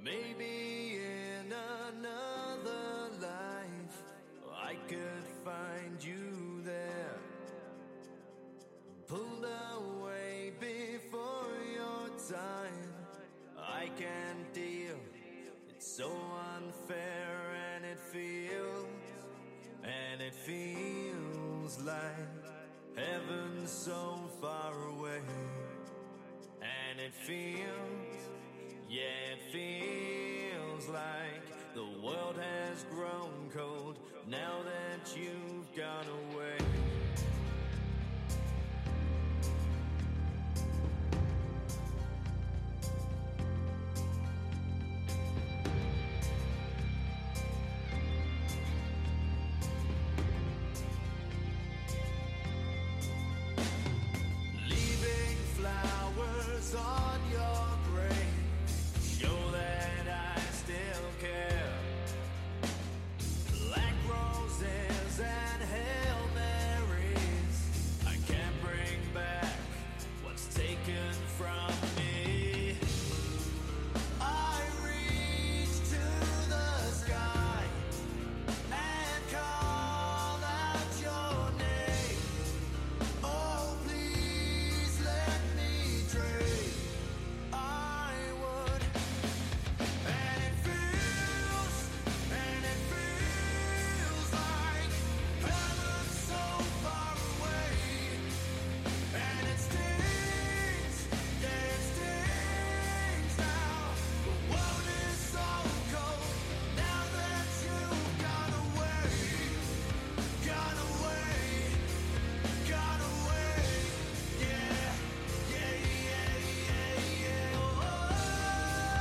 Maybe in another life I could find you there, pulled away before your time. I can't deal, it's so unfair, and it feels like heaven so far away. And it feels, yeah, it feels like the world has grown cold now that you've gone away. Leaving flowers on your grave show that I still care. Black roses and Hail Marys, I can't bring back what's taken from me. I reach to the sky and call out your name. Oh, please let me dream. I would. And it feels like heaven so far away. And it stings, yeah, it stings now. The world is so cold now that you've gone away. Gone away, gone away. Yeah, yeah, yeah, yeah, yeah. Oh,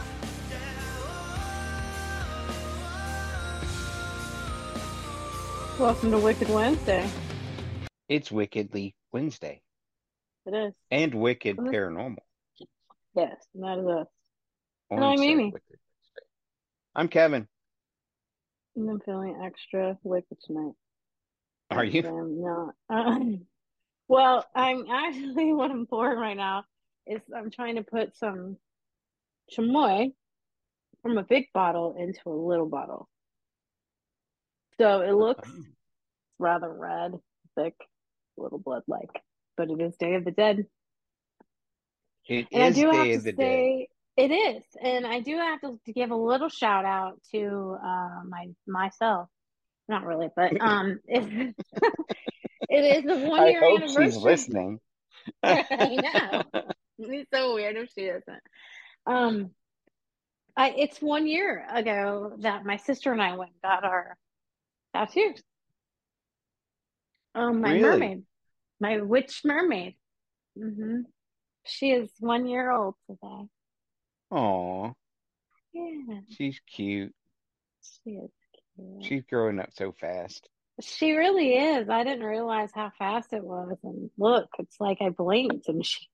yeah, Welcome to Wicked Wednesday. It's Wickedly Wednesday It is. and Wicked Mhm. Paranormal Yes, and that is us. And on I'm said Amy. Wicked Wednesday. I'm Kevin. And I'm feeling extra wicked tonight. Are you? Actually, I'm not. Well, I'm actually, what I'm pouring right now is I'm trying to put some chamoy from a big bottle into a little bottle. So it looks rather red, thick, a little blood-like, but it is Day of the Dead. It And I is do have Day to of the Dead. say it is, and I do have to give a little shout out to myself. Not really, but it is the one I year hope she's anniversary. listening. I know. It's so weird if she isn't. Um, it's 1 year ago that my sister and I went and got our tattoos. My Really? mermaid, my witch mermaid. She is 1 year old today. Aw, Yeah, she's cute. she is cute. She's growing up so fast. She really is. I didn't realize how fast it was. And look, it's like I blinked and she.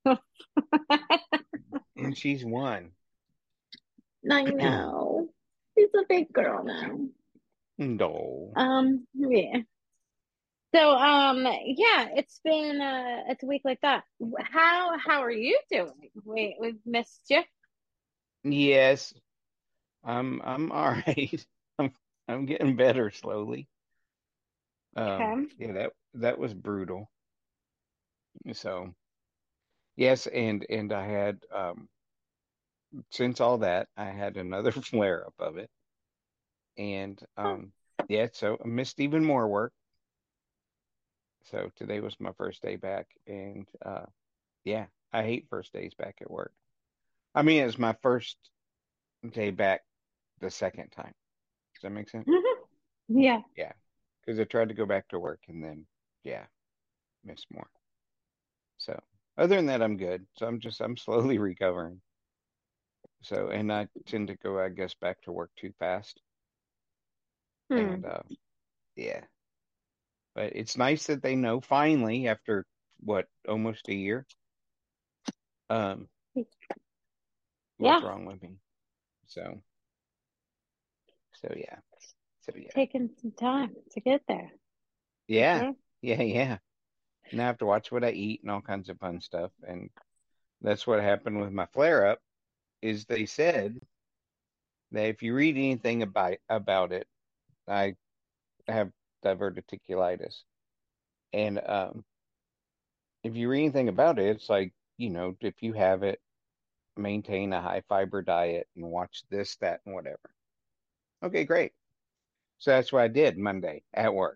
And she's one. I know. She's a big girl now. No. Yeah. So, yeah, it's a week like that. How are you doing? We've missed you. Yes, I'm all right. I'm I'm getting better slowly. Okay. Yeah, that was brutal. So, yes, and I had since all that, I had another flare up of it. And Oh, yeah, so I missed even more work. So today was my first day back, and yeah, I hate first days back at work. I mean, it's my first day back the second time. Does that make sense? yeah. Yeah, because I tried to go back to work and then yeah, missed more. So other than that, I'm good. So I'm slowly recovering. So and I tend to go, I guess, back to work too fast. And Hmm. yeah, but it's nice that they know finally after what almost a year um what's Yeah. wrong with me. So yeah. So yeah. Taking some time to get there. For Yeah. sure. Yeah. And I have to watch what I eat and all kinds of fun stuff. And that's what happened with my flare up is they said that if you read anything about it, I have diverticulitis, and if you read anything about it, it's like, if you have it, maintain a high fiber diet and watch this, that, and whatever. Okay, great. So that's what I did Monday at work.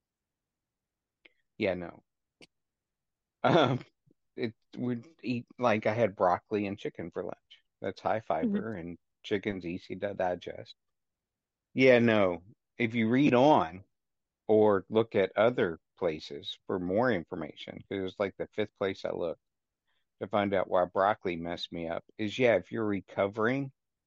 Yeah, no. Um, it would eat like I had broccoli and chicken for lunch. That's high Mhm. fiber and chicken's easy to digest. Yeah, no. If you read on or look at other places for more information, because it was like the fifth place I looked to find out why broccoli messed me up, is yeah, if you're recovering,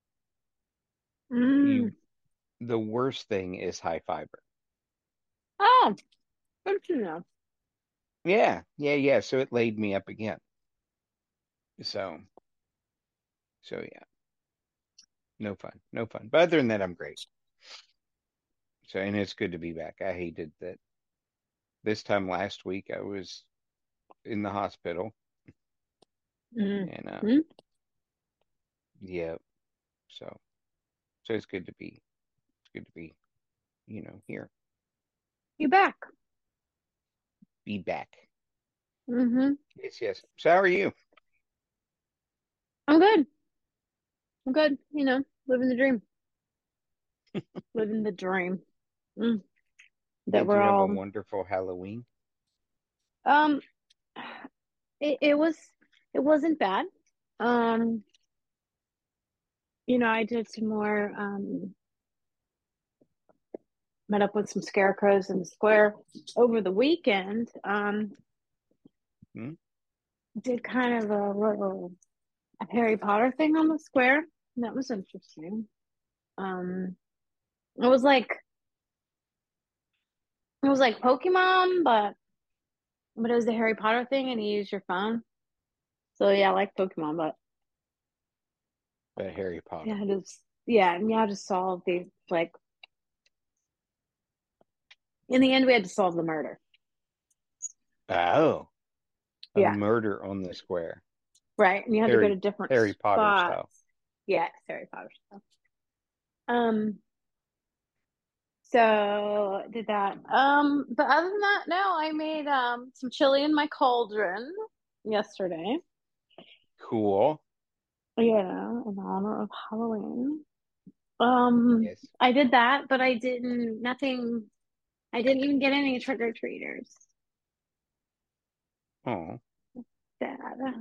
Mm. you the worst thing is high fiber. Oh, good to know. Yeah, yeah, yeah. So it laid me up again. So, so yeah, no fun, no fun. But other than that, I'm great. So, and it's good to be back. I hated that this time last week I was in the hospital, Mm. and Mm. yeah, so it's good to be, here, You back? be back. Mm-hmm. Yes, yes. So how are you? I'm good. I'm good. Living the dream. Living the dream. Mm. That Did we're you have a all. wonderful Halloween? Um. It wasn't bad. Um. I did some more. Met up with some scarecrows in the square over the weekend. Hmm? Did kind of a little Harry Potter thing on the square. That was interesting. Um. It was like it was like Pokemon, but it was the Harry Potter thing, and you use your phone. So yeah, I like Pokemon, but Harry Potter. yeah, just yeah, and you had to solve these like in the end we had to solve the murder. Oh, a Yeah, murder on the square. right. And you had to go to Harry different Harry Potter spots. style. Yeah, it's Harry Potter stuff. Um, so did that. But other than that, no, I made some chili in my cauldron yesterday. Cool. In honor of Halloween. Um, Yes. I did that, but I didn't even get any trick-or-treaters. Oh. Sad.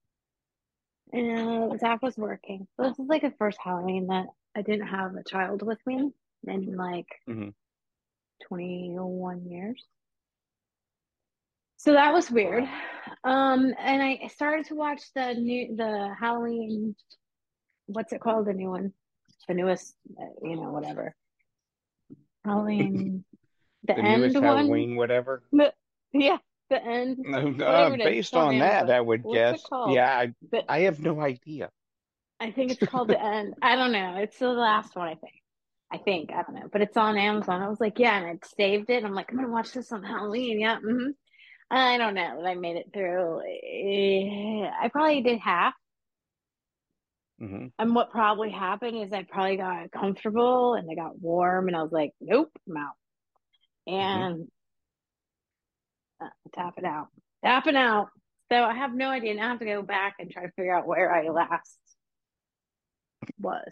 And Zach was working. So this is like the first Halloween that I didn't have a child with me in like Hmm. 21 years. So that was weird. Wow. And I started to watch the Halloween, what's it called? The new one, the newest, whatever. Halloween, the The end newest one. Halloween, whatever. Yeah, the end, whatever it is. It's Based on on that, Amazon. I would What's it guess. called? Yeah, But I have no idea. I think it's called the end. I don't know. It's the last one, I think. I don't know, but it's on Amazon. I was like, yeah, and I saved it. I'm like, I'm gonna watch this on Halloween. Yeah, I don't know that I made it through. I probably did half. Hmm. And what probably happened is I probably got comfortable and I got warm, and I was like, nope, I'm out. Hmm. And tap it out, tapping out. So I have no idea. Now I have to go back and try to figure out where I last was.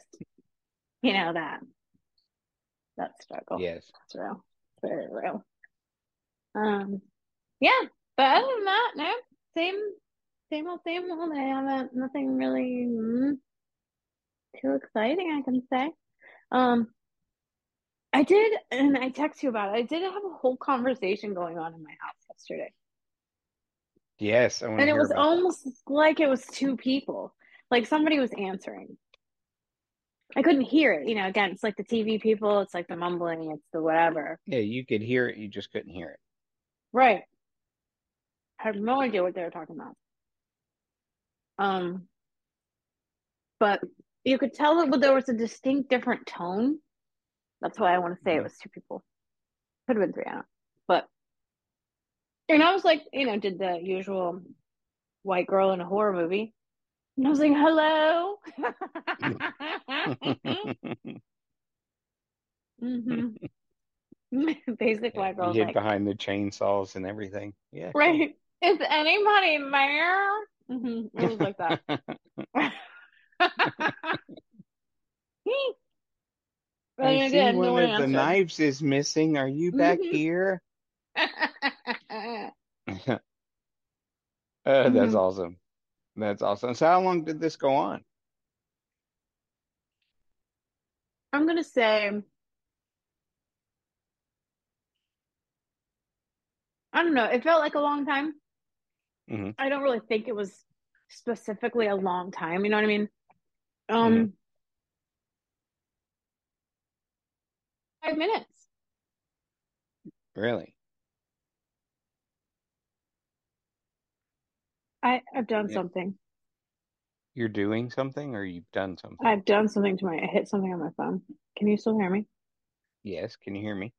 That struggle. Yes. It's real, very real. Um, yeah, but other than that, no, same, same old, same old. I haven't nothing really too exciting, I can say. Um, I did, and I text you about it. I did have a whole conversation going on in my house yesterday, Yes, I want to and it hear was about that. almost like it was two people, like somebody was answering. I couldn't hear it. Again, it's like the TV people, it's like the mumbling, it's the whatever. Yeah, you could hear it, you just couldn't hear it. Right. I have no idea what they were talking about. Um, but you could tell that there was a distinct different tone. That's why I want to say it Hmm. was two people. Could have been three, I don't know. But and I was like, did the usual white girl in a horror movie. And I was like, hello. hmm Basic Yeah, white you girl's hid like, behind the chainsaws and everything. Yeah, cool. right? Is anybody there? It was like that. I And see again, no one one of the answered. knives is missing. Are you back hmm here? That's hmm awesome. That's awesome. So how long did this go on? I'm gonna say, I don't know. It felt like a long time. Hmm. I don't really think it was specifically a long time. You know what I mean? Hmm. Um, 5 minutes. Really? I've done Yeah. something. You're doing something or you've done something? I've done something to I hit something on my phone. Can you still hear me? Yes. Can you hear me?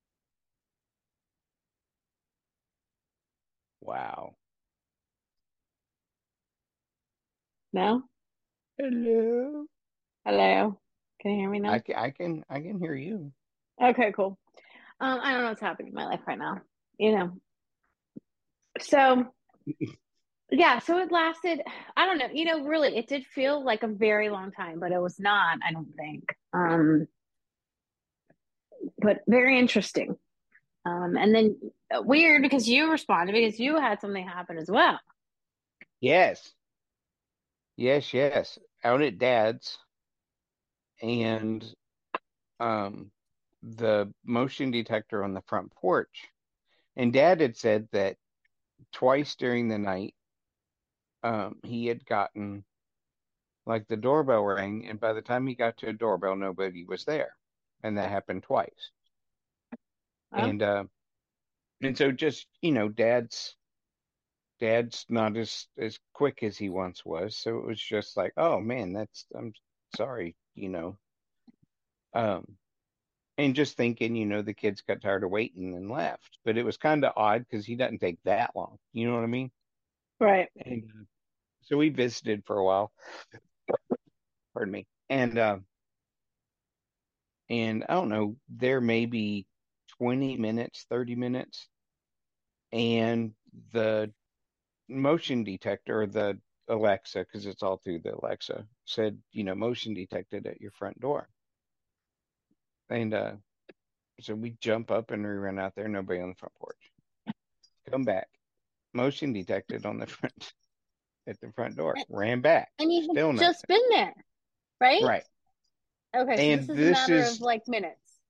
Wow. No? Hello. Hello? Can you hear me now? I can hear you. Okay, cool. I don't know what's happening in my life right now. You know. So yeah, so it lasted, I don't know, really it did feel like a very long time, but it was not, I don't think. But very interesting. And then weird because you responded because you had something happen as well. Yes. Yes, yes. Out at Dad's and um the motion detector on the front porch. And Dad had said that twice during the night, he had gotten like the doorbell rang, and by the time he got to a doorbell, nobody was there. And that happened twice. Oh, And so just, dad's not as quick as he once was. So it was just like, oh man, I'm sorry, Um and just thinking, the kids got tired of waiting and left. But it was kind of odd because he doesn't take that long. You know what I mean? right. And so we visited for a while. Pardon me. And I don't know, there may be 20 minutes, 30 minutes, and the motion detector, the Alexa, because it's all through the Alexa, said, motion detected at your front door. And so we jump up and we run out there, nobody on the front porch. Come back, motion detected on the front at the front door. Ran back, And you had still just nothing. been there, right? Right. Okay, so this And is a this matter of is like minutes.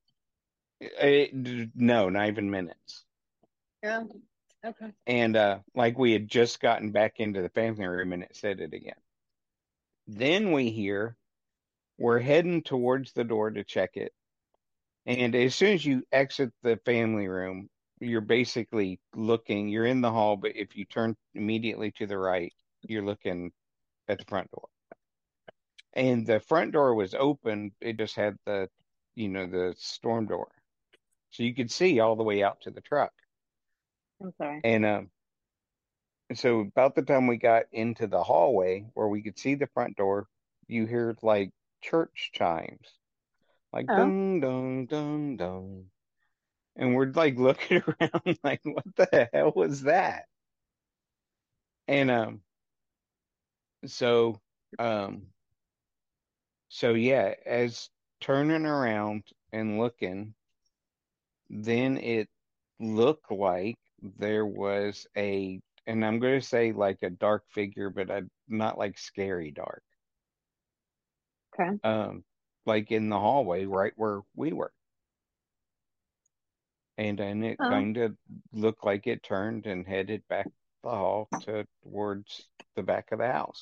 no, not even minutes. Yeah. Okay. And like we had just gotten back into the family room and it said it again. Then we hear we're heading towards the door to check it. And as soon as you exit the family room, you're basically looking, you're in the hall, but if you turn immediately to the right, you're looking at the front door. And the front door was open, it just had the storm door. So you could see all the way out to the truck. I'm sorry. And so about the time we got into the hallway where we could see the front door, you hear like church chimes, like Oh, dun dun dun dun. And we're like looking around like, what the hell was that? And so um so yeah, as turning around and looking, then it looked like there was and I'm going to say like a dark figure, but not like scary dark. okay. Um, like in the hallway right where we were. And it Oh, kind of looked like it turned and headed back the hall towards the back of the house.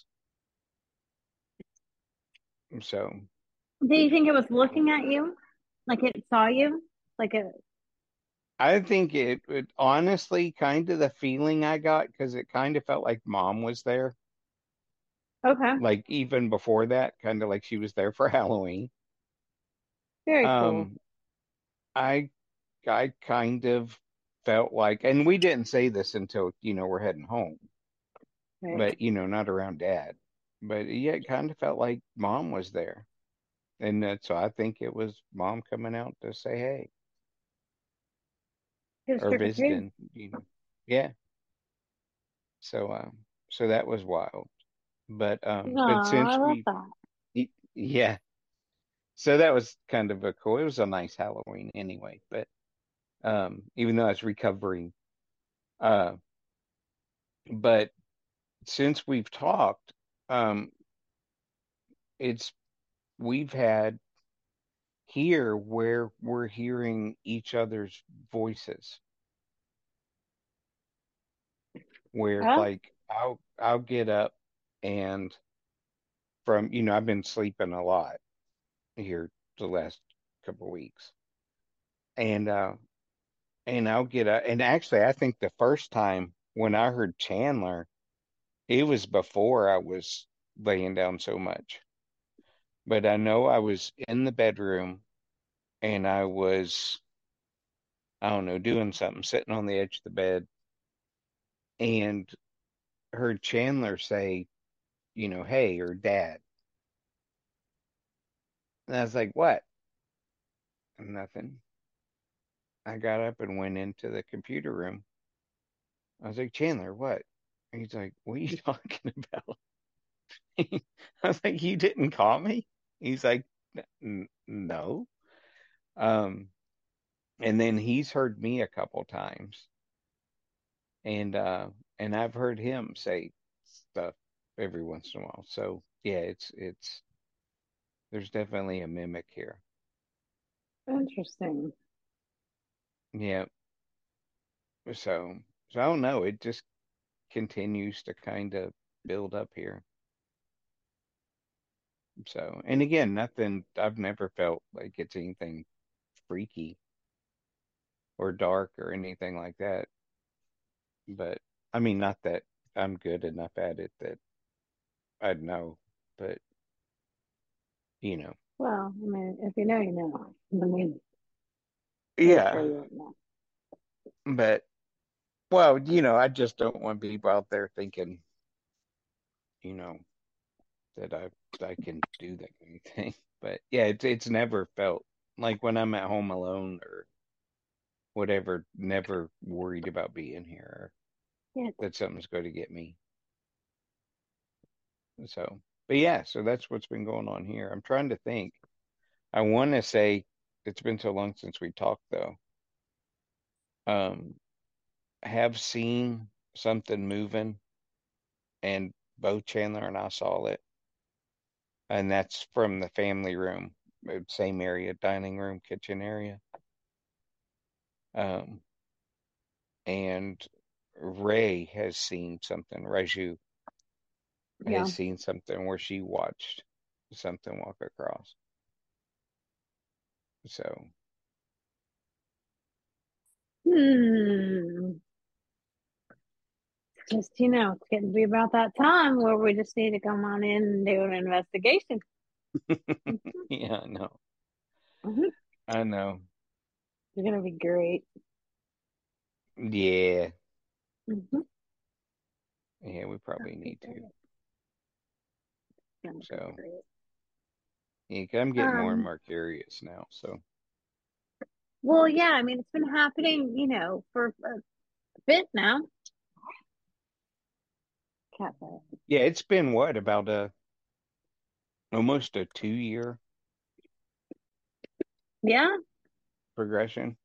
So do you think it was looking at you? Like it saw you? Like it, I think it honestly kind of the feeling I got because it kind of felt like mom was there, okay. like even before that, kind of like she was there for Halloween. Very cool. Um, I I kind of felt like, and we didn't say this until we're heading home, Right. but not around dad. but yeah, it kind of felt like mom was there. And so I think it was mom coming out to say hey It was or trick or treat. visiting, Yeah. So so that was wild. No, But I since love that. yeah, so that was kind of a cool. It was a nice Halloween anyway. But even though I was recovering, uh, but since we've talked, um, it's we've had here where we're hearing each other's voices, where Oh, like I'll get up and from I've been sleeping a lot here the last couple of weeks, and I'll get up, and actually I think the first time when I heard Chandler, it was before I was laying down so much. But I know I was in the bedroom and I don't know, doing something, sitting on the edge of the bed, and heard Chandler say, hey, or dad. And I was like, what? Nothing. I got up and went into the computer room. I was like, Chandler, what? And he's like, what are you talking about? I was like, you didn't call me? He's like, No. Um, and then he's heard me a couple times, and I've heard him say stuff every once in a while. So yeah, it's there's definitely a mimic here. interesting. Yeah. So I don't know. It just continues to kind of build up here. So, and again, nothing. I've never felt like it's anything freaky or dark or anything like that. But I mean, not that I'm good enough at it that I'd know, but you know, Well, I mean, if you know, you know. I mean, yeah. hopefully you know. But well, I just don't want people out there thinking, you know, that I can do that kind of thing. But yeah, it's never felt like when I'm at home alone or whatever, never worried about being here or Yeah. that something's going to get me. So, but yeah, so that's what's been going on here. I'm trying to think. I want to say it's been so long since we talked though. Um, have seen something moving, and both Chandler and I saw it, and that's from the family room, same area, dining room, kitchen area. Um, and Ray has seen something. Raju Yeah. has seen something where she watched something walk across. So Hmm. Just, it's getting to be about that time where we just need to come on in and do an investigation. Mhm. yeah, I know, Mhm. I know. It's gonna be great. Yeah, Mhm. yeah, we It's probably gonna be need to. great. It's gonna be So great. yeah, 'cause I'm getting more and Um, more curious now. So well, yeah, I mean, it's been happening, for a bit now. Cafe. yeah, it's been what about a almost a 2 year Yeah. progression.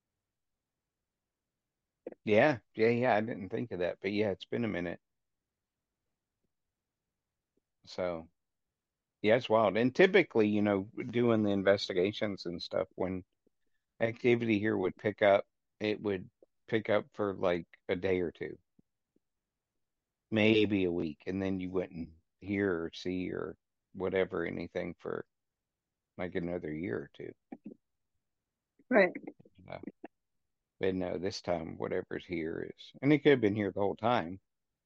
Yeah, yeah, yeah. I didn't think of that, but yeah, it's been a minute. So yeah, it's wild. And typically, doing the investigations and stuff, when activity here would pick up, it would pick up for like a day or two, maybe a week, and then you wouldn't hear or see or whatever anything for like another year or two. Right. Uh, but no, this time whatever's here is, and it could have been here the whole time.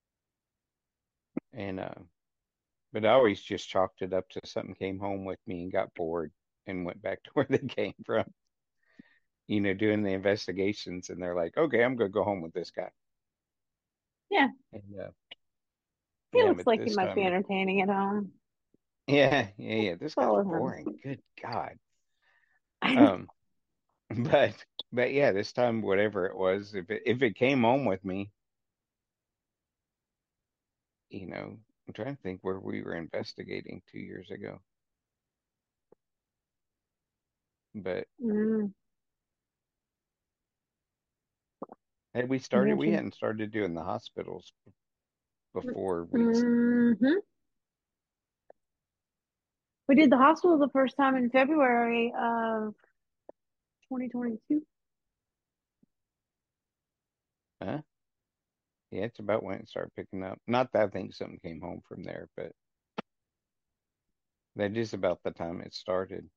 And but I always just chalked it up to something came home with me and got bored and went back to where they came from. Doing the investigations, and they're like, "Okay, I'm gonna go home with this guy." Yeah. And He Yeah, looks but like he this might be time, entertaining at home. yeah. This guy's Follow boring. him. Good God. Um, but yeah, this time, whatever it was, if it came home with me, I'm trying to think where we were investigating 2 years ago. But Mm, had we you started, we mentioned. hadn't started doing the hospitals before we. Hmm. We did the hospital the first time in February of 2022. Huh? Yeah, it's about when it started picking up. Not that I think something came home from there, but that is about the time it started.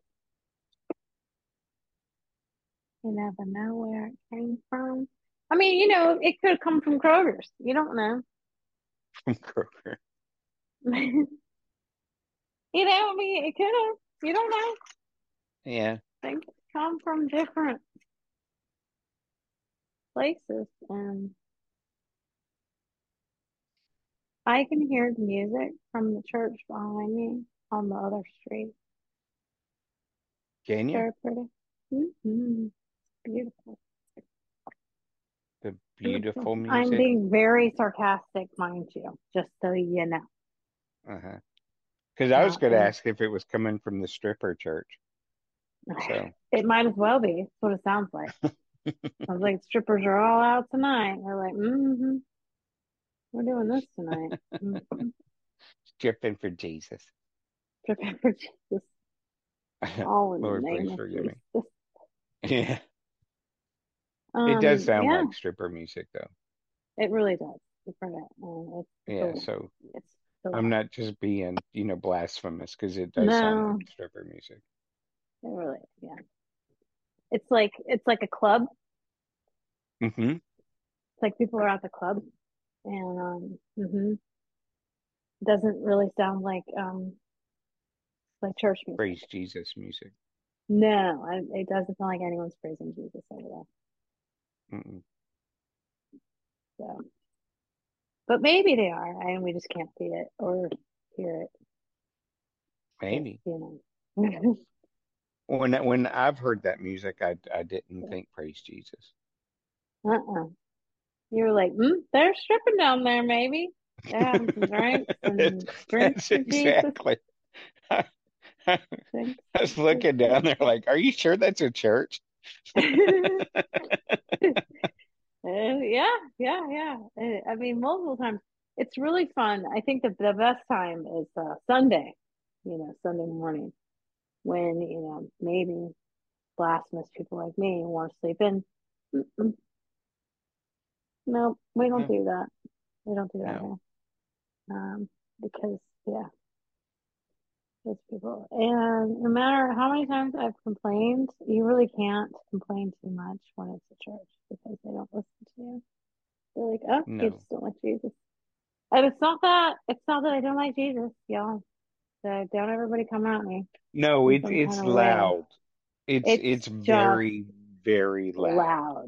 You never know where it came from. I mean, it could have come from Kroger's. You don't know. From Kroger. I mean, it could have. You don't know. Yeah. Things come from different places. And I can hear the music from the church behind me on the other street. Can you? Very pretty. Hmm. Beautiful. The Beautiful. beautiful I'm music. being very sarcastic, mind you, just so you know. Uh-huh. Because I was going to And ask if it was coming from the stripper church. So, it might as well be. That's what it sounds like. Sounds like strippers are all out tonight. They're like, we're doing this tonight. Mm-hmm. stripping for Jesus. Stripping for Jesus. All in the Lord, name please of forgive me. Jesus. Yeah. It does sound Yeah, like stripper music, though. it really does. You've heard it. Yeah. So It's a I'm lot. not just being, blasphemous because it does sound like No, stripper music. it really, yeah. It's like a club. Hmm. It's like people are at the club, and doesn't really sound like church music. Praise Jesus music. No, it doesn't sound like anyone's praising Jesus over there. Mm-mm. So, but maybe they are, and we just can't see it or hear it because Maybe. When I've heard that music, I didn't think praise Jesus. uh-uh. You were like, they're stripping down there. Maybe they're having some drinks and drinks That's for Jesus. exactly. I Drinks was for looking down there like, are you sure that's a church? Jesus. Yeah, yeah, yeah. I mean, multiple times. It's really fun. I think that the best time is Sunday. Sunday morning when maybe blasphemous people like me want to sleep in. Mm-mm. No, we don't No, do that. We don't do that no, here. Because yeah, those people. And no matter how many times I've complained, you really can't complain too much when it's a church because they don't listen to you. They're like, oh, you no. just don't like Jesus. And it's not that I don't like Jesus, y'all. So don't everybody come at me No, in it's some kind it's of way. loud. It's It's it's just very, very loud. loud.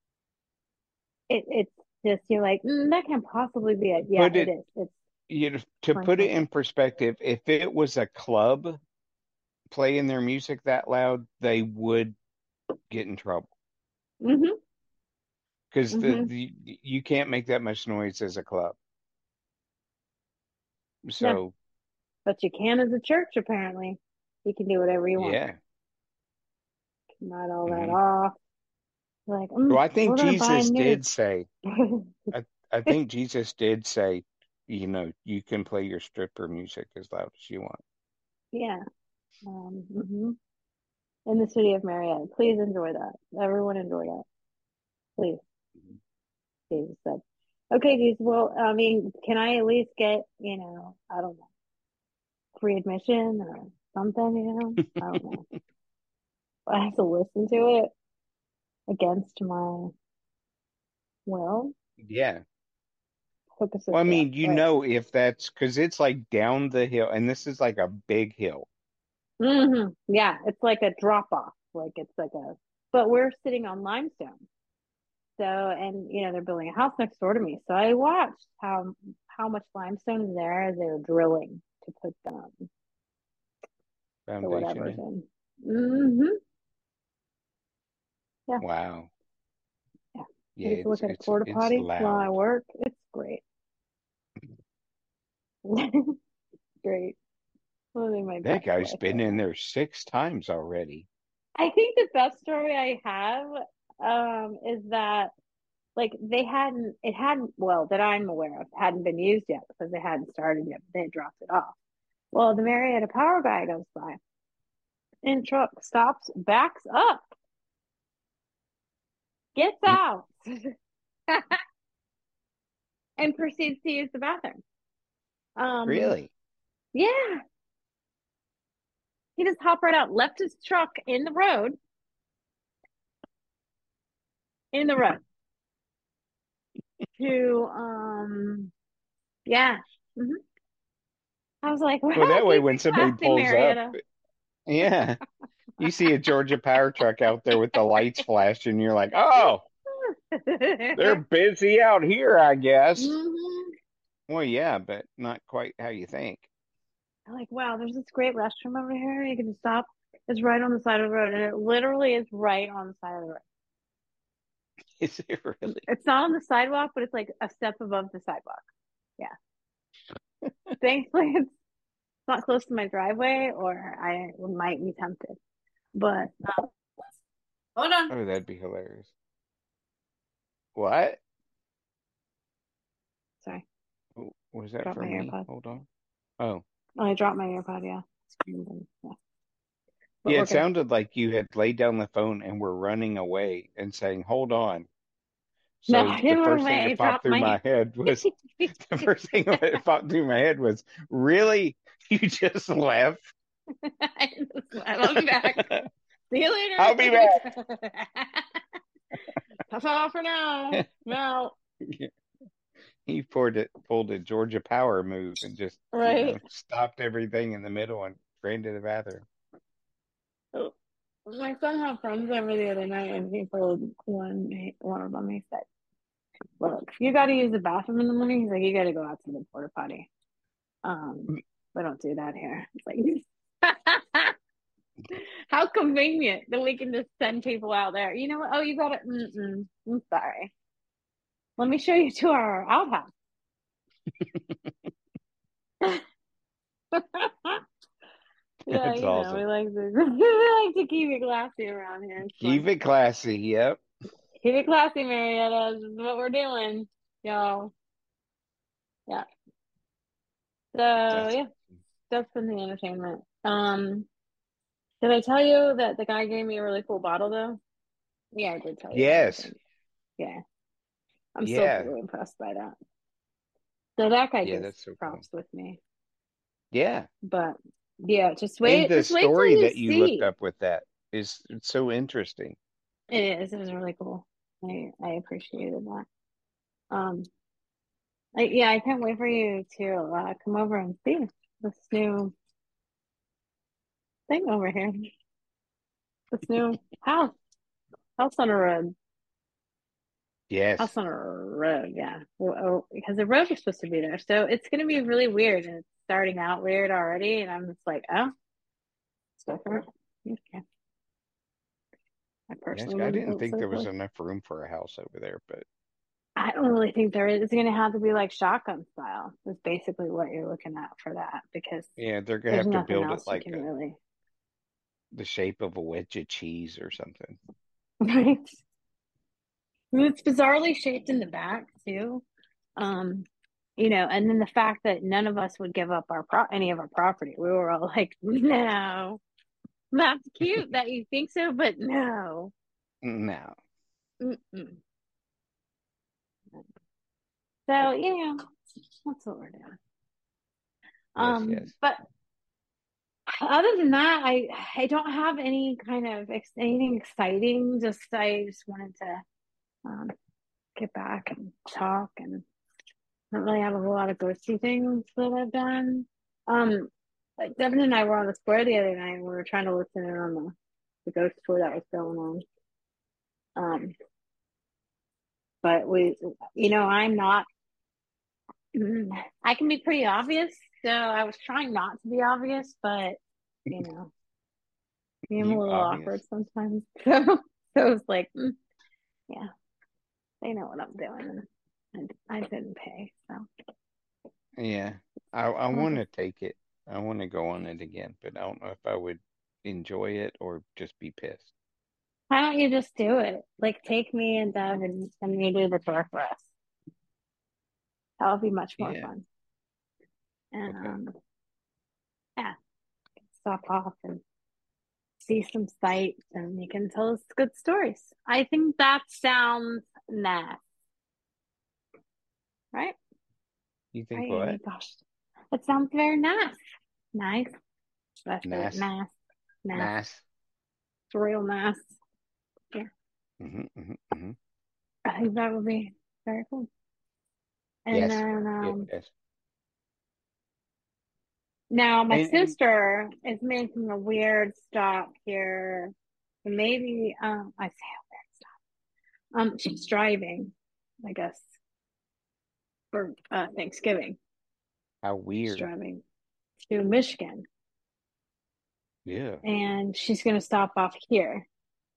It's just you're like, that can't possibly be it. Yeah, Put it it, is. It's to put it 2026. in perspective, if it was a club playing their music that loud, they would get in trouble Mm-hmm. because Mm-hmm. you can't make that much noise as a club. No, So but you can as a church, apparently. You can do whatever you want. yeah. Not all that Hmm. off. Like, Well, I think we're gonna buy Jesus new. did say, I think Jesus did say, you can play your stripper music as loud as you want. Yeah. In the city of Marietta. Please enjoy that. Everyone enjoy that. Please. Jesus said. Okay, Jesus. Well, I mean, can I at least get, I don't know, free admission or something, I don't know. I have to listen to it against my will. Yeah. Hook a Well, I sister up. mean, But if that's because it's like down the hill, and this is like a big hill. yeah, it's like a drop off. Like it's like but we're sitting on limestone. and they're building a house next door to me. So I watched how much limestone is there as they were drilling to put the Foundation whatever's in. in. Hmm. Yeah, Wow. yeah. I Yeah, get to look at a it's porta it's potty while I loud. work. It's great. Great. Living my That best guy's life been right in now. there 6 times already. I think the best story I have is that like it hadn't well that I'm aware of hadn't been used yet because they hadn't started yet, but they had dropped it off. Well, the Marietta power guy goes by and truck stops, backs up, gets Mm, out, and proceeds to use the bathroom. Um, really? yeah, he just hopped right out, left his truck in the road to yeah. Hmm. I was like, Well, wow, that way keep when it somebody classy, pulls up, Marietta. yeah, you see a Georgia power truck out there with the lights flashing, you're like, oh, they're busy out here, I guess. Hmm. Well, yeah, but not quite how you think. I'm like, wow, there's this great restroom over here. You can just stop. It's right on the side of the road, and it literally is right on the side of the road. Is it really? It's not on the sidewalk, but it's like a step above the sidewalk. Yeah. Thankfully, it's not close to my driveway, or I might be tempted. But hold on. Oh, that'd be hilarious. What? Sorry, Was that dropped for my me? AirPod. Hold on. Oh, Oh, I dropped my AirPod. Yeah. Yeah. But yeah, we're it good. sounded like you had laid down the phone and were running away and saying, hold on. No, So I the didn't run first thing away. I that popped dropped through my. my head was the first thing that popped through my head was, really? You just left? I'll be back. See you I'll be back. later. That's all for now. No, He pulled a Georgia Power move and just, right. stopped everything in the middle and ran to the bathroom. My son had friends over the other night, and he told one of them. He said, "Look, you got to use the bathroom in the morning." He's like, "You got to go out to the porta potty." Um, we don't do that here. It's like, how convenient that we can just send people out there. You know what? Oh, you got to. I'm sorry. Let me show you to our outhouse. Yeah, That's awesome. we like to we like to keep it classy around here. It's Keep fun. it classy. Yep. Keep it classy, Marietta. This is what we're doing, y'all. Yeah. So That's yeah, that's been the entertainment. Did I tell you that the guy gave me a really cool bottle though? Yeah, I did tell you that, I yes. think. Yeah. I'm still Yeah. really impressed by that. So that guy Yeah, gives that's so cool. props with me. Yeah. But yeah, And the just wait till story you that you looked see. up with that is so interesting. It was really cool. I appreciated that. Um, yeah, I can't wait for you to come over and see this new thing over here. This new house on a road. Yes. House on a road, yeah. Well, oh, because the road was supposed to be there. So it's going to be really weird. And it's starting out weird already. And I'm just like, oh, it's different. Okay. I Yes. personally I wouldn't didn't vote think so there was quick. enough room for a house over there, but I don't really think there is. It's going to have to be like shotgun style. Is basically what you're looking at for that because yeah, they're gonna there's have to nothing build it else you like can really, the shape of a wedge of cheese or something. right? I mean, it's bizarrely shaped in the back too. Um, and then the fact that none of us would give up any of our property. We were all like, no. That's cute that you think so, but no. No. Mm-mm. So yeah, that's what we're doing. Yes, yes. But other than that, I don't have any kind of anything exciting. I just wanted to um, get back and talk, and not really have a whole lot of ghosty things that I've done. Like Devin and I were on the square the other night, and we were trying to listen in on the ghost tour that was going on. Um, but I'm not. I can be pretty obvious, so I was trying not to be obvious, but you know, I'm a You little obvious? awkward sometimes. So it's like, yeah, they know what I'm doing, and I didn't pay, so Yeah. I I'll want just. to take it. I want to go on it again, but I don't know if I would enjoy it or just be pissed. Why don't you just do it? Like, take me and Dev, and you do the tour for us. That would be much more Yeah. fun. And Okay. yeah, stop off and see some sights, and you can tell us good stories. I think that sounds nice, right? You think Right? what? Gosh, it sounds very nice. Nice. That's it. Nice. Nice. Nice. Nice. It's real nice. Yeah, Mm-hmm. I think that would be very cool. And Yes. then Yes. now my And sister is making a weird stop here. Maybe I say a weird stop. She's driving, I guess, for Thanksgiving. how She's weird. driving to Michigan, Yeah. and she's going to stop off here.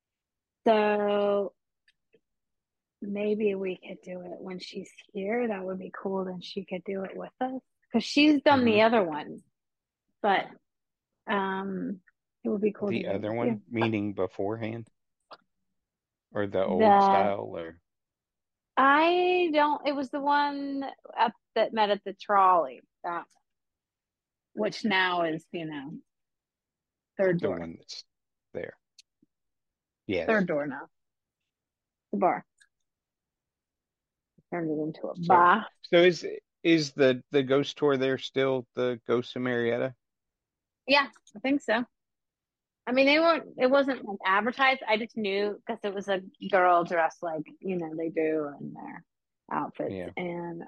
So maybe we could do it when she's here. That would be cool. Then she could do it with us because she's done Mm-hmm. the other ones. But it would be cool to The do it other with you. one, meaning beforehand, or the old The style, or I don't. It was the one that met at the trolley. That which now is third the door. one that's there. Yes. Third door now. The bar turned it into a So, bar. so is the ghost tour there still the Ghost of Marietta? Yeah, I think so. I mean, they weren't. It wasn't like advertised. I just knew because it was a girl dressed like they do in their outfits, Yeah. and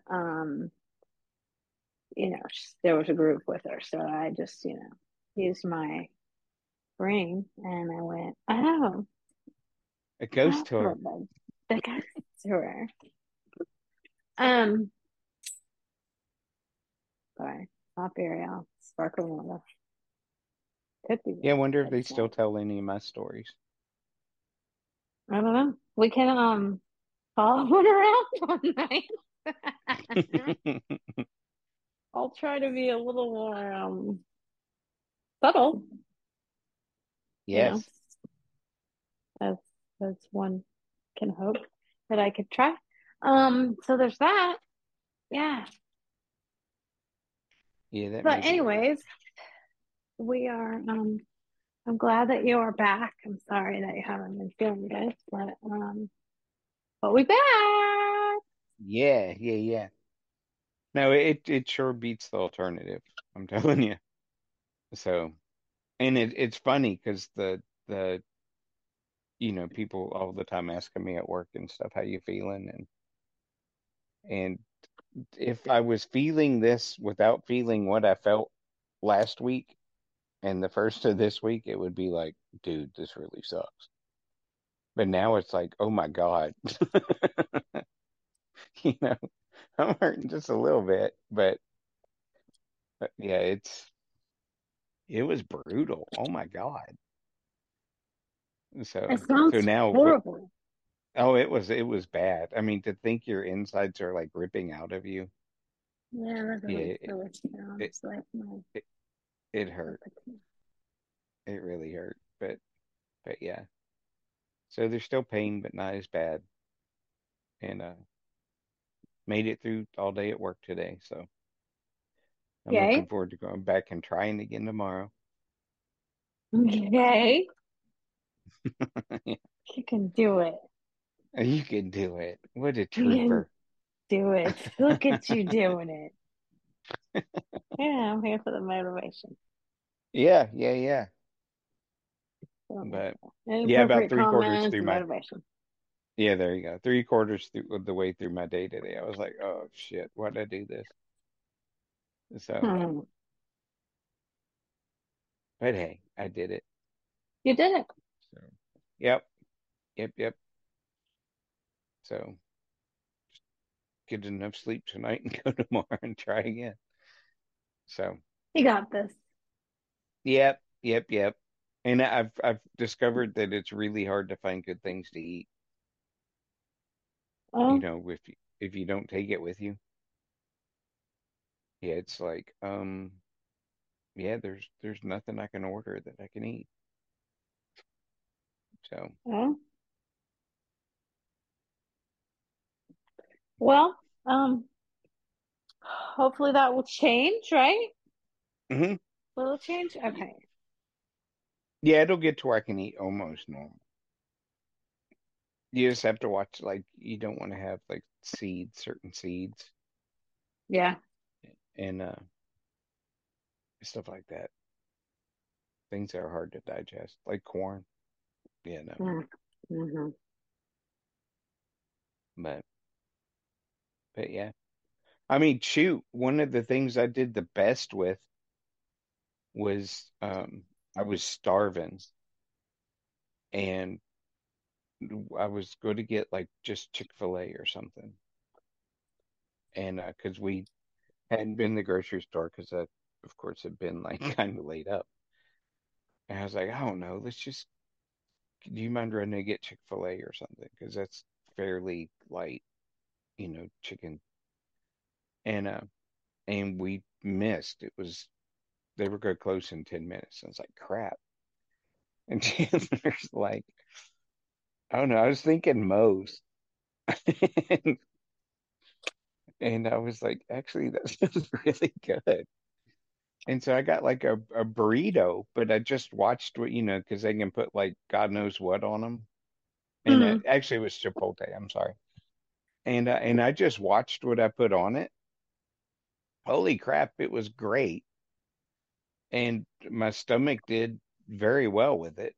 there was a group with her, so I just used my brain and I went, oh, A ghost that's tour. what the guys were. Um, sorry, not Ariel, sparkling water. Could be Yeah, I red, wonder if but they it's still not. tell any of my stories. I don't know. We can follow it around one night. I'll try to be a little more subtle, you know, Yes. as one can hope that I could try. So there's that. Yeah. Yeah, that may But be weird. anyways, we are I'm glad that you are back. I'm sorry that you haven't been feeling good, but we back. Yeah. No, it sure beats the alternative. I'm telling you. So, and it's funny because the people all the time asking me at work and stuff, how you feeling? And if I was feeling this without feeling what I felt last week and the first of this week, it would be like, dude, this really sucks. But now it's like, oh my God, you know, I'm hurting just a little bit, but yeah, it was brutal. Oh my God. It So sounds now what? horrible. Oh, it was bad. I mean, to think your insides are like ripping out of you. Yeah, that Yeah, really it sounds like my it, it hurt. sympathy. It really hurt. But yeah. So there's still pain, but not as bad. And made it through all day at work today. So I'm looking Yay. forward to going back and trying again tomorrow. Yay. You can do it. You can do it. What a You can trooper. do it. Look at you doing it. Yeah, I'm here for the motivation. Yeah. So, But yeah, about inappropriate three quarters comments, through my motivation. yeah, there you go. Three quarters through of the way through my day today, I was like, oh shit, why'd I do this? So, Hmm. but hey, I did it. You did it. So, yep. So get enough sleep tonight and go tomorrow and try again. So, You got this. yep, yep, yep. And I've discovered that it's really hard to find good things to eat, Oh, if you don't take it with you. Yeah, it's like, yeah, there's nothing I can order that I can eat. So, oh. Well, hopefully that will change, right? hmm Will it change? Okay. yeah, it'll get to where I can eat almost normal. You just have to watch, like, you don't want to have like certain seeds Yeah. and stuff like that. Things that are hard to digest, like corn. Yeah, no. Mm-hmm. But but yeah. I mean, shoot, one of the things I did the best with was I was starving and I was going to get like just Chick-fil-A or something. And because we hadn't been to the grocery store because that of course had been like kind of laid up. And I was like, I don't know, let's just do you mind running to get Chick-fil-A or something? Because that's fairly light, chicken. And we missed. It was they were going to close in 10 minutes. I was like, crap. And Chandler's like, I don't know, I was thinking Moe's. and, and I was like, actually, that sounds really good. And so I got like a burrito, but I just watched what, because they can put like God knows what on them. And Mm. actually, it was Chipotle. I'm sorry. And I just watched what I put on it. Holy crap, it was great. And my stomach did very well with it.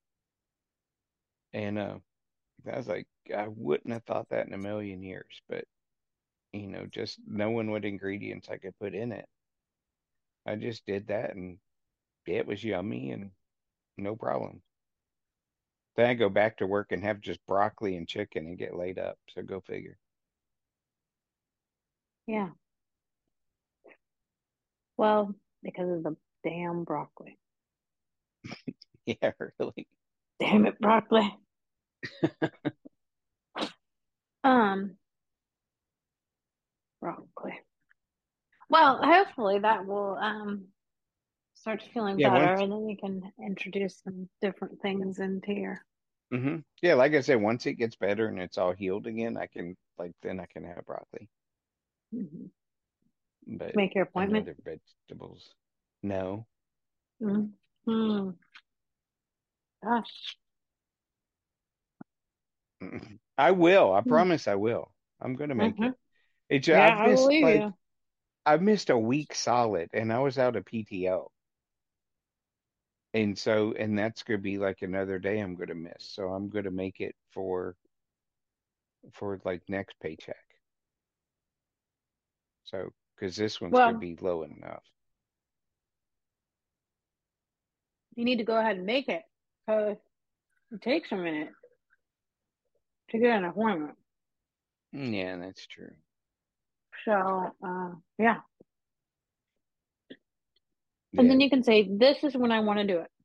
And I was like, I wouldn't have thought that in a million years, but just knowing what ingredients I could put in it, I just did that, and yeah, it was yummy and no problem. Then I go back to work and have just broccoli and chicken and get laid up. So go figure. Yeah. Well, because of the damn broccoli. Yeah, really. Damn it, broccoli. Um, broccoli. Well, hopefully that will start feeling Yeah, better, once. and then you can introduce some different things into your. Yeah, like I said, once it gets better and it's all healed again, I can like then I can have broccoli, Mhm. but Make your and appointment. other vegetables. No. Mm-hmm. Gosh. I will. I Mm-hmm. promise I will. I'm gonna make it. Yeah, I've I missed believe like you. I've missed a week solid and I was out of PTO. And that's gonna be like another day I'm gonna miss. So I'm gonna make it for like next paycheck. So because this one's gonna Well, be low enough. you need to go ahead and make it because it takes a minute to get an appointment. Yeah, that's true. So, yeah. And then Yeah, you can say, this is when I want to do it.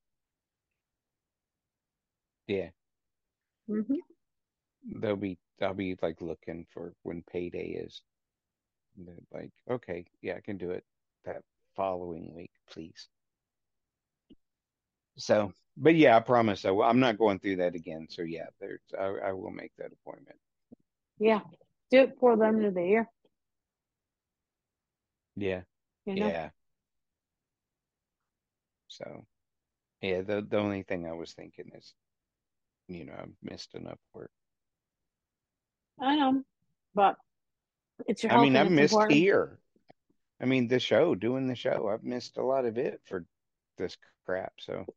yeah. Mm-hmm. I'll be like looking for when payday is. And they're like, okay, yeah, I can do it that following week, please. So, but yeah, I promise I'm not going through that again. So yeah, I will make that appointment. Yeah. Do it for the end of the year, Yeah, you know? yeah. So yeah, the only thing I was thinking is, I missed enough work. I know, but it's your I health mean, and I've it's missed important. here. I mean, doing the show, I've missed a lot of it for this crap. So,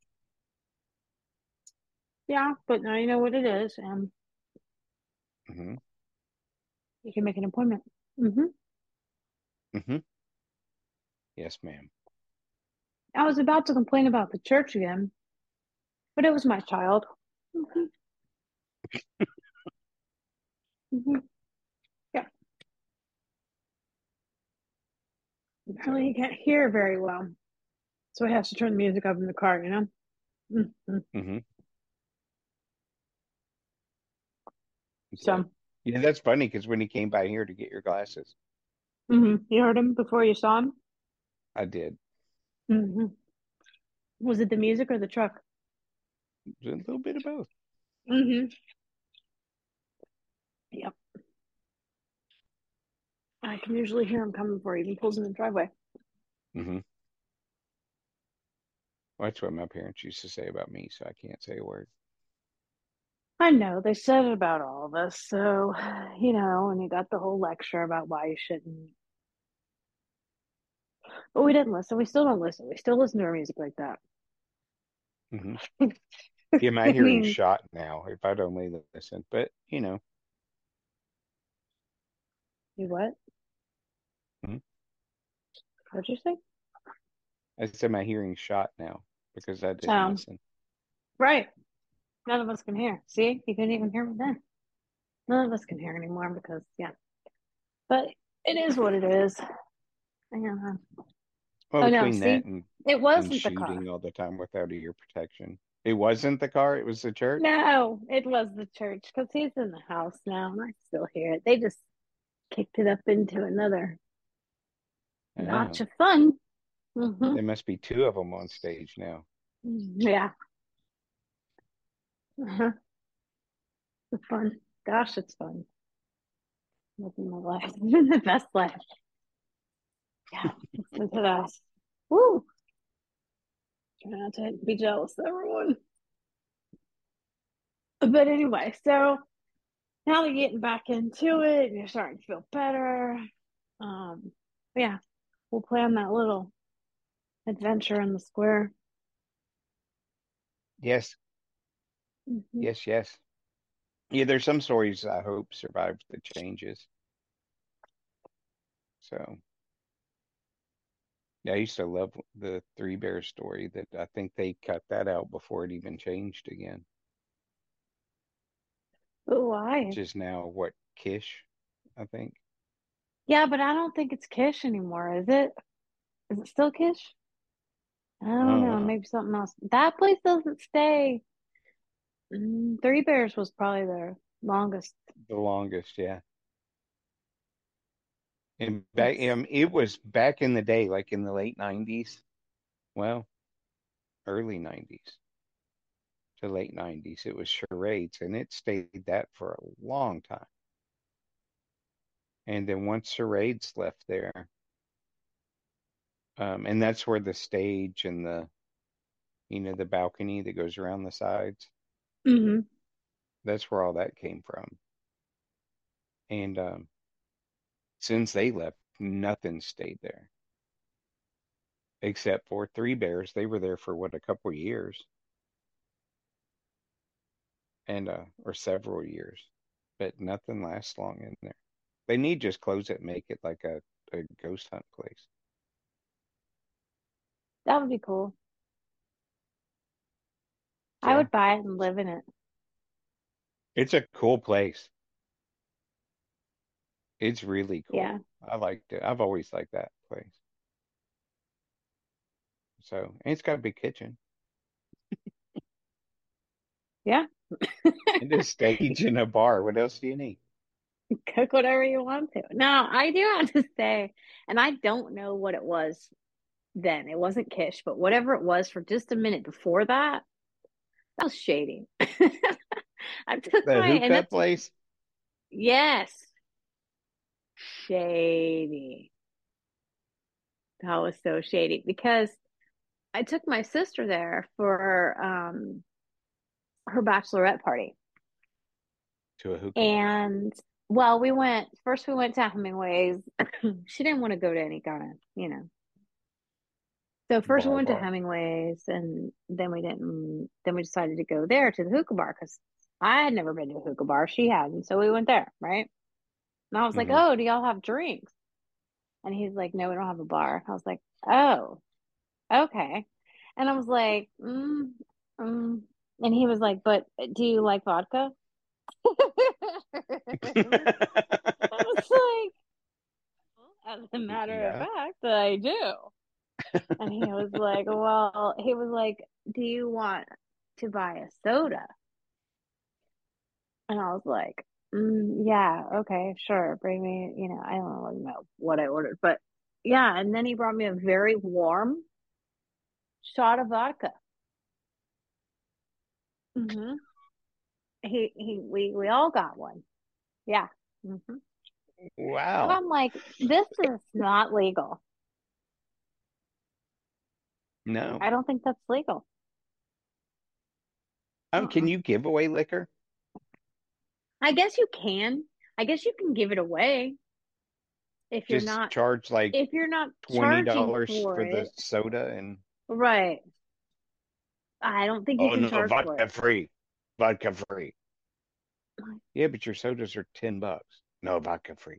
Yeah, but now you know what it is, and hmm you can make an appointment. Hmm. hmm yes, ma'am. I was about to complain about the church again, but it was my child. Hmm. Hmm. Yeah. Apparently, So, he can't hear very well, so he has to turn the music up in the car. Mm-hmm. hmm so So, yeah, that's funny because when he came by here to get your glasses, you heard him before you saw him. I did Mm-hmm. Was it the music or the truck? a little bit of both. Mm-hmm. Yep. I can usually hear him coming before he even pulls in the driveway. Hmm Well, that's what my parents used to say about me, so I can't say a word. I know they said it about all of us, so and you got the whole lecture about why you shouldn't. But we didn't listen. We still don't listen. We still listen to our music like that. Hmm Yeah, my I hearing's mean, shot now. If I'd only listened, but you what? Mhm. What'd you say? I said my hearing's shot now because I didn't Um, listen. right. None of us can hear. See, you couldn't even hear me then. None of us can hear anymore because, yeah. But it is what it is. I don't know. Well, Oh no, between that see, it and wasn't the car. shooting all the time without ear protection, it wasn't the car. It was the church. No, it was the church because he's in the house now and I still hear it. They just kicked it up into another notch Oh, of fun. Hmm there must be two of them on stage now. Yeah. Uh-huh. It's fun. Gosh, it's fun. Living my life. Living the best life. Yeah. Listen to that. Woo. Try not to be jealous of everyone. But anyway, so now they're getting back into it and you're starting to feel better. Um, yeah, we'll plan that little adventure in the square. Yes, Hmm yes, yes. Yeah, there's some stories I hope survive the changes. So, yeah, I used to love the Three Bears story that I think they cut that out before it even changed again, But which why? is now what Kish, I think. Yeah, but I don't think it's Kish anymore, is it? Is it still Kish? I I don't don't know. know. Maybe something else. That place doesn't stay. Three Bears was probably their longest. The longest, yeah. And back, It's, it was back in the day, like in the late 90s. Well, early 90s to late 90s. It was charades, and it stayed that for a long time. And then once charades left there, and that's where the stage and the balcony that goes around the sides, hmm that's where all that came from. And since they left, nothing stayed there except for Three Bears. They were there for what, a couple of years, and or several years, but nothing lasts long in there. They need to just close it and make it like a ghost hunt place. that would be cool. I Yeah, would buy it and live in it. it's a cool place. It's really Yeah. cool. I liked it. I've always liked that place. So, and it's got a big kitchen Yeah. and a stage and a bar. What else do you need? Cook whatever you want to. Now, I do have to say, and I don't know what it was then. It wasn't Kish, but whatever it was for just a minute before that, that was shady. I took The and hookah that's, place? yes, shady. That was so shady because I took my sister there for her bachelorette party. To a hookah bar. And well, we went to Hemingway's. She didn't want to go to any kind of, So first we Bar went to bar. Hemingway's and then we didn't, then we decided to go there to the hookah bar because I had never been to a hookah bar. She hadn't. So we went there, right? And I was like, Hmm oh, do y'all have drinks? And he's like, no, we don't have a bar. I was like, oh, okay. And I was like, mm. And he was like, but do you like vodka? I was like, as a matter of Yeah. fact, I do. And he was like, well, he was like, do you want to buy a soda? And I was like, yeah, okay, sure. Bring me, I don't really know what I ordered, but yeah. And then he brought me a very warm shot of vodka. hmm we all got one. Yeah. hmm And Wow. I'm like, this is not legal. No. I don't think that's legal. Can Uh-uh. you give away liquor? I guess you can. I guess you can give it away if you're Just not charge like if you're not charging $20 for for the it. soda and Right. I don't think you oh can no, charge for vodka it. free. Vodka free. Yeah, but your sodas are $10. No, vodka free.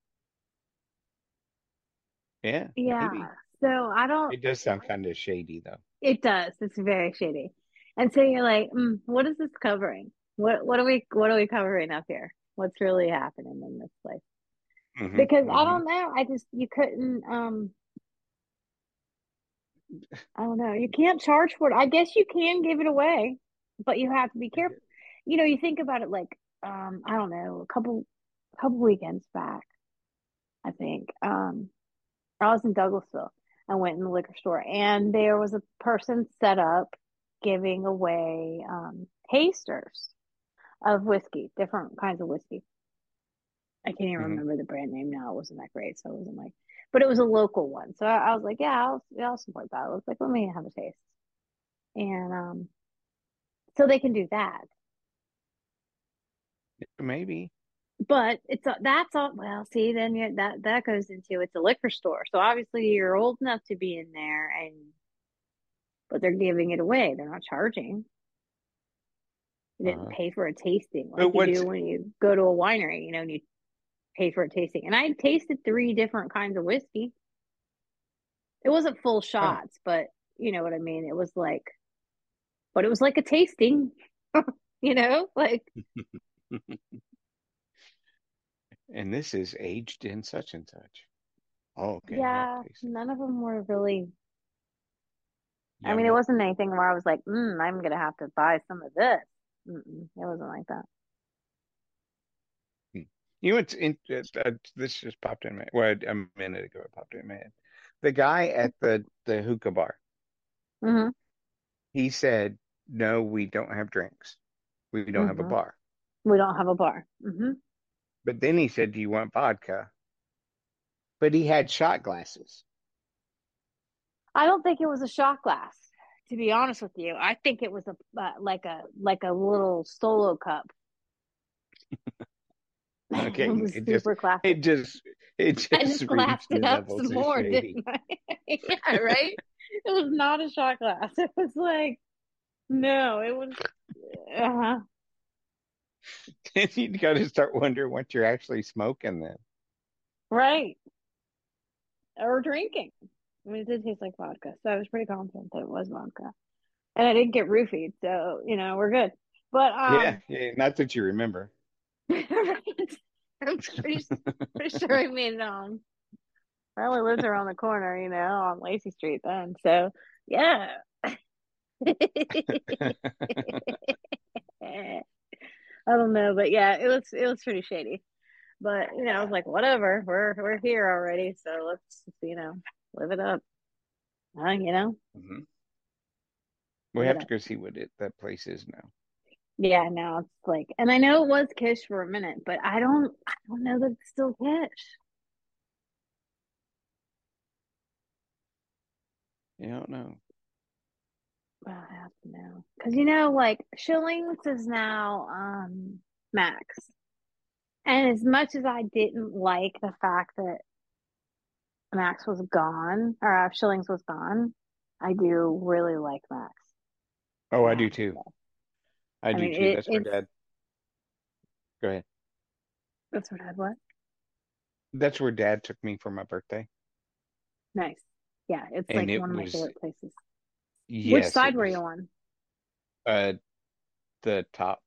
Yeah, maybe. Yeah. So I don't, It does sound kind of shady though. it does. It's very shady. And so you're like, what is this covering? What are we covering up here? What's really happening in this place? Hmm Because I hmm don't know. You couldn't I don't know. You can't charge for it. I guess you can give it away, but you have to be careful. You think about it like I don't know, a couple weekends back, I think. I was in Douglasville. I went in the liquor store and there was a person set up giving away tasters of whiskey, different kinds of whiskey. I can't even hmm remember the brand name now. It wasn't that great, so it wasn't like, but it was a local one. So I was like, yeah, I'll support that. I was like, let me have a taste, and so they can do that. Maybe. But that's all. Well, see, then that goes into it's a liquor store, so obviously you're old enough to be in there, and but they're giving it away. They're not charging. You didn't Uh-huh. pay for a tasting like But you what's do when you go to a winery, and you pay for a tasting. And I tasted three different kinds of whiskey. It wasn't full oh, shots, but you know what I mean. But it was like a tasting, like and this is aged in such and such. Oh, okay, yeah, yeah. taste it. None of them were really. I mean, it Yummy. wasn't anything where I was like, I'm gonna have to buy some of this. It wasn't like that. Hmm. You know, this just popped in my well, a minute ago it popped in my head. The guy at the hookah bar, hmm he said, "No, we don't have drinks. We don't have a hmm bar." We don't have a bar. But then he said, "Do you want vodka?" But he had shot glasses. I don't think it was a shot glass, to be honest with you. I think it was a like a little solo cup. It Okay, was super classic. it just, it I just just reached glassed the it up levels some of more, shady. didn't I? Yeah, right. It was not a shot glass. It was like no, it was uh Then you got to start wondering what you're actually smoking then. right or drinking. I mean, it did taste like vodka, so I was pretty confident that it was vodka, and I didn't get roofied, so we're good. But Yeah, yeah, not that you remember. right. I'm pretty sure I made it on. I only lived around the corner, on Lacey Street then. So yeah. I don't know, but yeah, it was pretty shady. But I was like, whatever, we're here already, so let's live it up. Mhm. We Live it have to up. go see what that place is now. Yeah, now it's like, and I know it was Kish for a minute, but I don't know that it's still Kish. You don't know. Well, I have to know because like Shillings is now Max, and as much as I didn't like the fact that Max was gone or Shillings was gone, I do really like Max. Oh, I I have do to too. say. I I do mean, too. it, That's where it's Dad. Go ahead. that's what I had. What That's where Dad took me for my birthday, nice. Yeah, it's and like it one of my was favorite places. Which yes, side it were you was on? uh the top.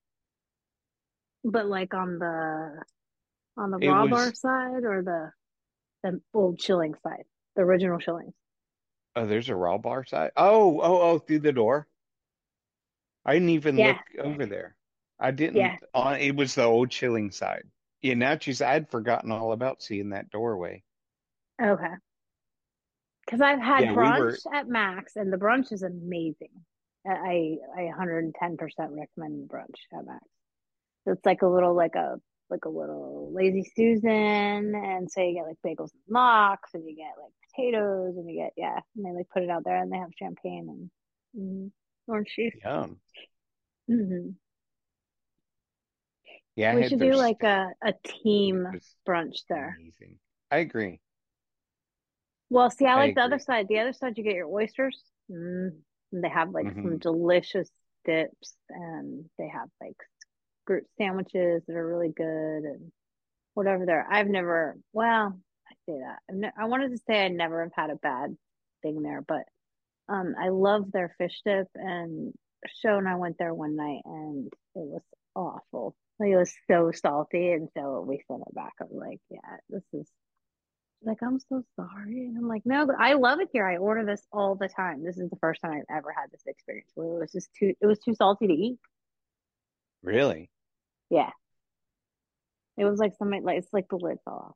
But like on the It raw bar was side or the? the old Schilling side, the original Schillings. Oh, there's a raw bar side. Oh, through the door. I didn't even Yeah, look over there. I didn't yeah. on it was the old chilling side. Yeah, now she's I'd forgotten all about seeing that doorway. Okay. Because I've had Yeah, we brunch were at Max, and the brunch is amazing. I 110% recommend the brunch at Max. So it's like a little like a little lazy Susan, and so you get like bagels and lox, and you get like potatoes, and you get yeah, and they like put it out there, and they have champagne and orange juice. yum. Hmm. Yeah, I We had should their do like steak a and it team was brunch there. amazing. I agree. Well, see, I I like the other agree. side. The other side, you get your oysters. And they have like some Hmm. delicious dips, and they have like fruit sandwiches that are really good, and whatever there. I've never, well, I say that. I wanted to say I never have had a bad thing there, but I love their fish dip. And Show and I went there one night, and it was awful. Like it was so salty, and so we sent it back. I was like, yeah, this is like, I'm so sorry. And I'm like, no, but I love it here. I order this all the time. This is the first time I've ever had this experience where it was too salty to eat. Really? Yeah. It was like something like, it's like the lid fell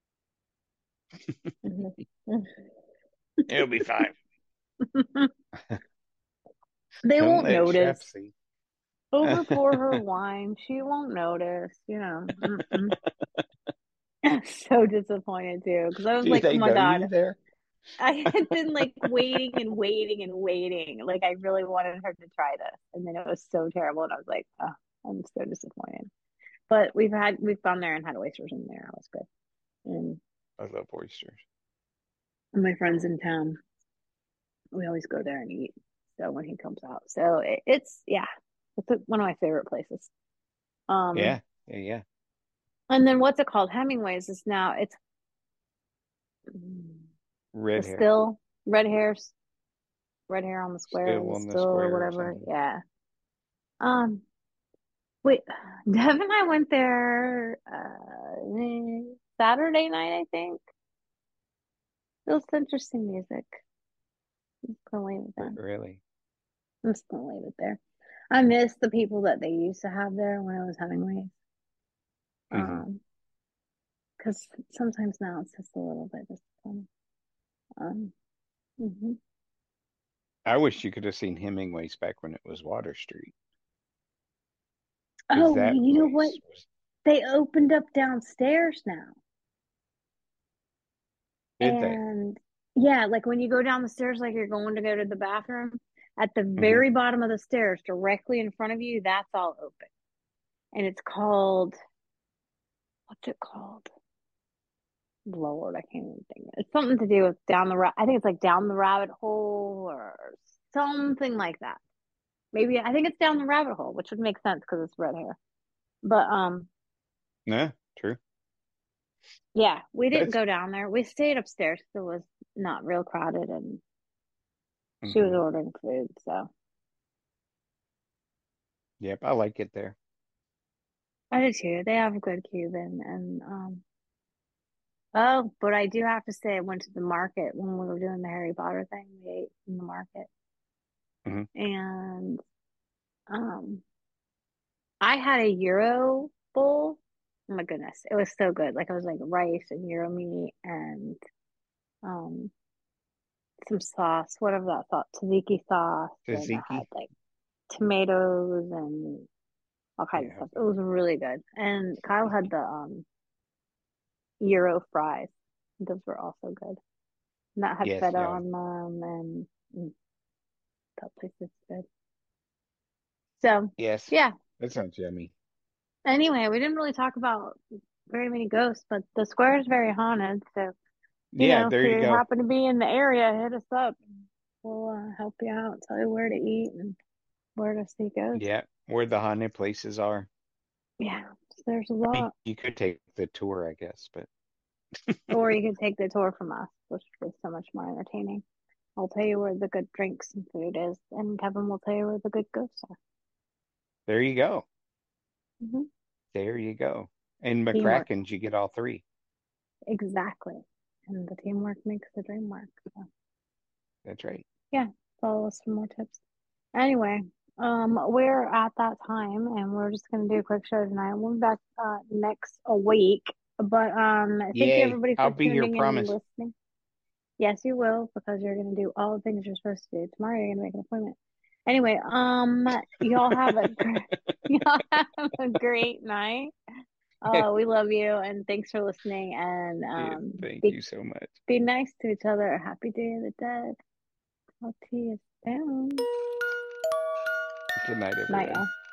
off. It'll be fine. They Don't won't let Chef notice. see. Over pour her wine. She won't notice, you know. Mm-mm. So disappointed too. Because I was Do like, oh they my know God. you there? I had been like waiting and waiting and waiting. Like I really wanted her to try this. And then it was so terrible. And I was like, oh, I'm so disappointed. But we've gone there and had oysters in there. It was good. And I love oysters. my friends in town, we always go there and eat. So when he comes out, so it's yeah, it's one of my favorite places. Um, Yeah, yeah. and then what's it called? Hemingway's is now it's the Red hair. still red hairs, red hair on the square, Still the on the still or square or whatever. something. Yeah. Um, wait, Dev and I went there Saturday night, I think. It was interesting music. I'm just gonna leave it there. Really? I'm just gonna leave it there. I miss the people that they used to have there when I was Hemingway. Hmm. Um, because sometimes now it's just a little bit disappointing. Um, mhm. I wish you could have seen Hemingway's back when it was Water Street, because Oh, that you know what? place was. They opened up downstairs now. Did they? And yeah, like when you go down the stairs, like you're going to go to the bathroom, at the Hmm. very bottom of the stairs, directly in front of you, that's all open. And it's called, what's it called? Lord, I can't even think. It's something to do with I think it's like down the rabbit hole or something like that. Maybe I think it's down the rabbit hole, which would make sense because it's red hair. But No, true. yeah, we didn't That's. go down there. We stayed upstairs. So it was not real crowded, and she was Hmm. ordering food. So Yep, I like it there. I did too. They have a good Cuban, and oh, but I do have to say, I went to the market when we were doing the Harry Potter thing. We ate in the market, Hmm. and um, I had a Euro bowl. Oh my goodness, it was so good. Like I was like rice and Euro meat and um some sauce, whatever that sauce, tzatziki sauce, and I had Tzatziki. like tomatoes and all kinds of Yeah. stuff. It was really good. And Kyle had the Euro fries. Those were also good. And that had Yes, feta yeah. on them, and that place is good. So Yes. yeah. That sounds yummy. Anyway, we didn't really talk about very many ghosts, but the square is very haunted. So Yeah, if there you you go. happen to be in the area, hit us up. We'll help you out, tell you where to eat and where to see ghosts. Yeah, where the haunted places are. Yeah, so there's a I mean, lot. you could take the tour, I guess, but Or you could take the tour from us, which is so much more entertaining. I'll tell you where the good drinks and food is, and Kevin will tell you where the good ghosts are. there you go. Hmm. There you go. And Teamwork. McCracken's, you get all three. Exactly. and the teamwork makes the dream work. So, That's right. yeah, follow us for more tips. Anyway, we're at that time, and we're just gonna do a quick show tonight. We'll be back next a week. But thank you Yay. everybody I'll for be here, tuning in and promise. listening. Yes, you will, because you're gonna do all the things you're supposed to do. Tomorrow you're gonna make an appointment. Anyway, y'all have a y'all have a great night. We love you and thanks for listening and Yeah, thank be you so much. be nice to each other. Happy Day of the Dead. I'll tea is down. Good night, Night, everybody. y'all.